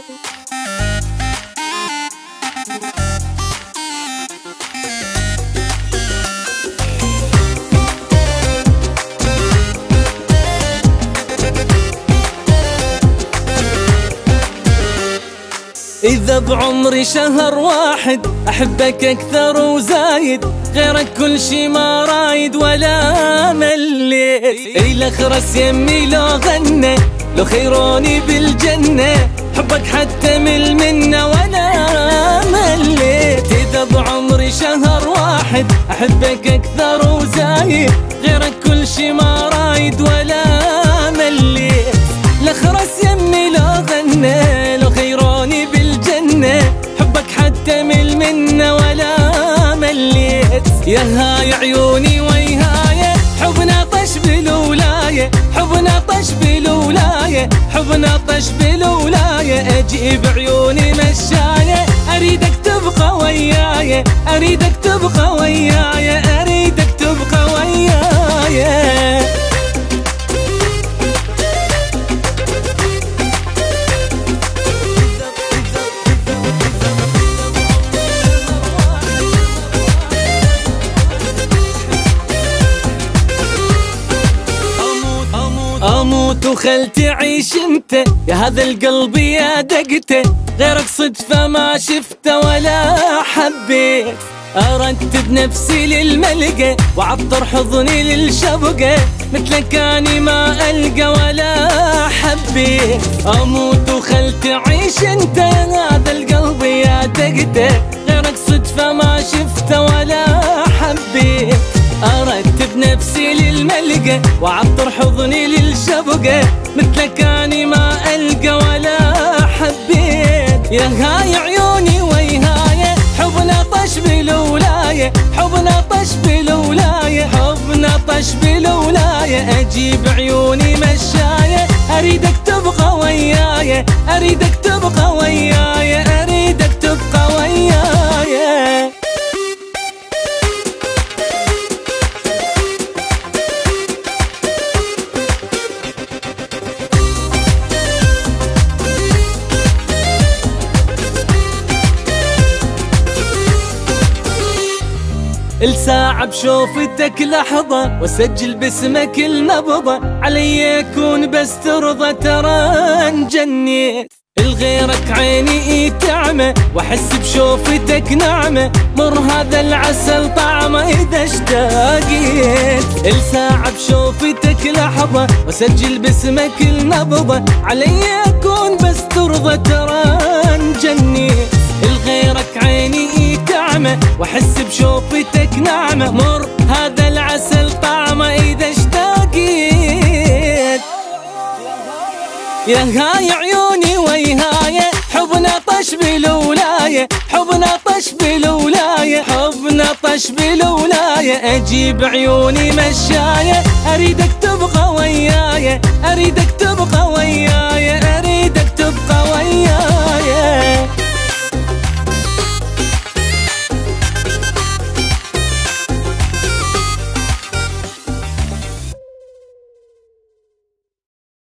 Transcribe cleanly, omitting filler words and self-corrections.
إذا بعمري شهر واحد أحبك أكثر وزايد، غيرك كل شي ما رايد ولا مليت. الأخرس يمي لو غنى لو خيروني بالجنة، حبك حتى مل منه ولا مليت. إذا بعمري شهر واحد أحبك أكثر وزايد، غيرك كل شي ما رايد ولا مليت. الأخرس يمي لو غنى لو خيروني بالجنة، حبك حتى مل منه ولا مليت. يا هاي عيوني ويهاي حبنا طش بالولاية، حبنا طش بالولاية، حبنا طش بالولاية. أجيب عيوني مشاية أريدك تبقى وياي، أريدك تبقى وياي، أريدك تبقى وياي. أموت وخل تعيش انت يا هذا القلب يا دقته، غيرك صدفة ما شفته ولا حبيت. أرتب نفسي للملقى وعطر حضني للشبقة، مثلك أني ما ألقى ولا حبيت. أموت وخل تعيش انت يا هذا القلب يا دقته، غيرك صدفة ما شفته ولا حبيت. أرتب نفسي للملقى وعطر حضني للشبقة، مثلك أني ما ألقى ولا حبيت. يا هاي عيوني ويهاي حبنا طش بالولاية، حبنا طش بالولاية، حبنا طش بالولاية. أجيب عيوني مشاية أريدك تبقى وياي، أريدك تبقى وياي، أريدك تبقى وياي. الساعة بشوفتك لحظة واسجل باسمك النبضة، علي يكون بس ترضى ترى انجنيت. الغيرك عيني تعمى واحس بشوفتك نعمة، مر هذا العسل طعمه اذا اشتاقيت. الساعة بشوفتك لحظة واسجل باسمك النبضة، علي يكون بس ترضى ترى انجنيت. الغيرك عيني تعمى واحس بشوفتك نعمة، مر هذا العسل طعمه اذا اشتاقيت. يا هاي عيوني ويهاي حبنا طش بالولاية، حبنا طش بالولاية، حبنا طش بالولاية. أجيب عيوني مشاية أريدك تبقى وياي، أريدك تبقى وياي.